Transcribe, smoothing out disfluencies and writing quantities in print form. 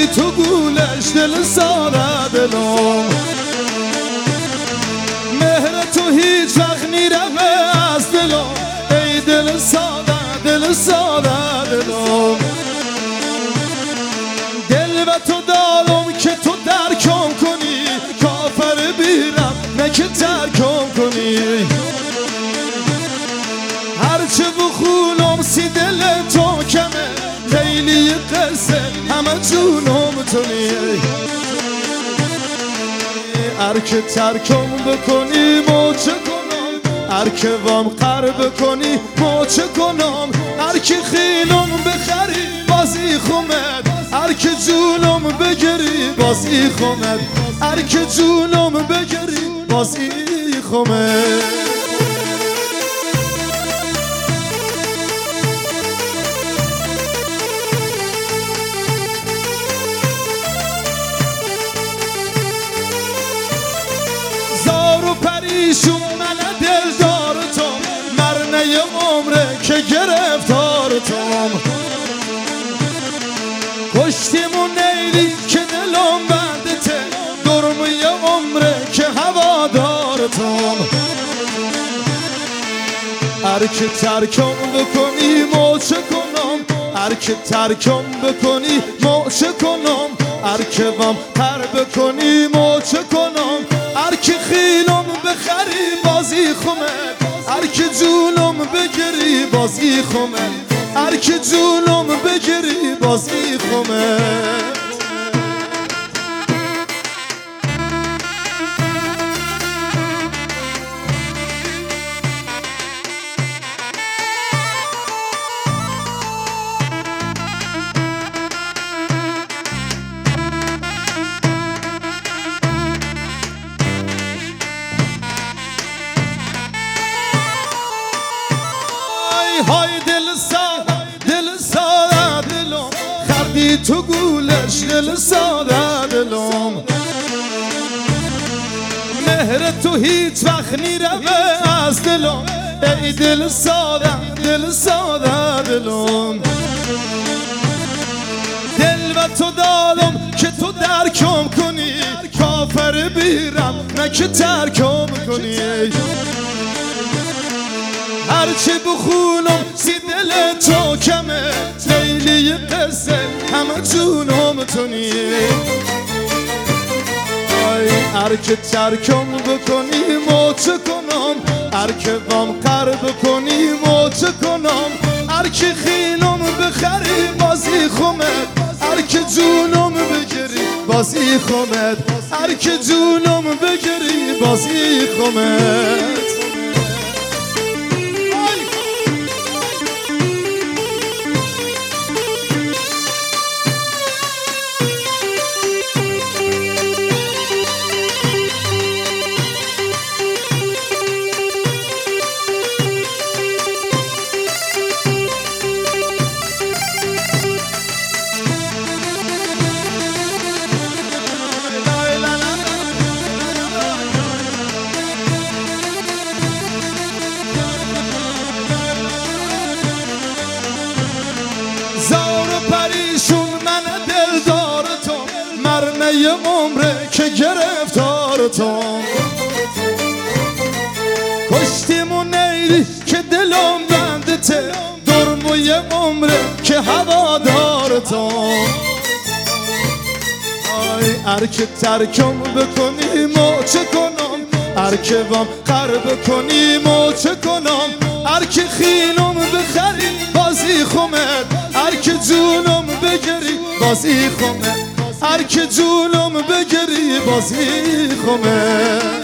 خردی تو گولش دل ساره دلم مهر تو هیچ وقت نیرمه از دلم ای دل ساده دلم دل و تو دارم که تو درکم کنی کافر بیرم نه که ترکم کنی هرچه بخونم سی دل تو کمه خیلی قصه همه جونم تونی هر که ترکم بکنی موچه کنم هر که وام قرب کنی موچه کنم هر که خیلم بخری بازی خومد هر که جونم بگری بازی خومد هر که جونم بگری بازی خومد پریشون من دلدار تو مرنه عمره که گرفتار تو کشتیمون نیلی که دلم بندته درمی عمره که هوادار تو هر که ترکم بکنی موچه کنم هر که ترکم بکنی موچه کنم هر که وام تر بکنی موچه کنم هر که خیلم بخری بازی خومد هر که جونم بگیری بازی خومد هر که جونم بگیری بازی خومد های دل ساده دلم خردی تو گولش دل ساده دلم مهر تو هیچ وقت نیرمه از دلم ای دل ساده دلم دل و تو دارم که تو درکم کنی کافر بیرم نه که ترکم کنی هرچی بخونم سی دل تو کمه لیلی قصه همه جونم تونی هر که ترکم بکنی موچه کنم هر که وام قرب کنی موچه کنم هر که خیلم بخری بازی خومد هر که جونم بگیری بازی خومد هر که جونم بگیری بازی خومد پریشون من دلدار تو مرنه عمره که گرفتار تو کشتیمون نیلی که دلم بندته درموی عمره که هوادار تو هر که ترکم بکنی موچه کنم هر که وام قرب کنی موچه کنم هر که خیلم بخری بازی خومد هر که جونم بگیری بازی خومد هر که جونم بگیری بازی خومد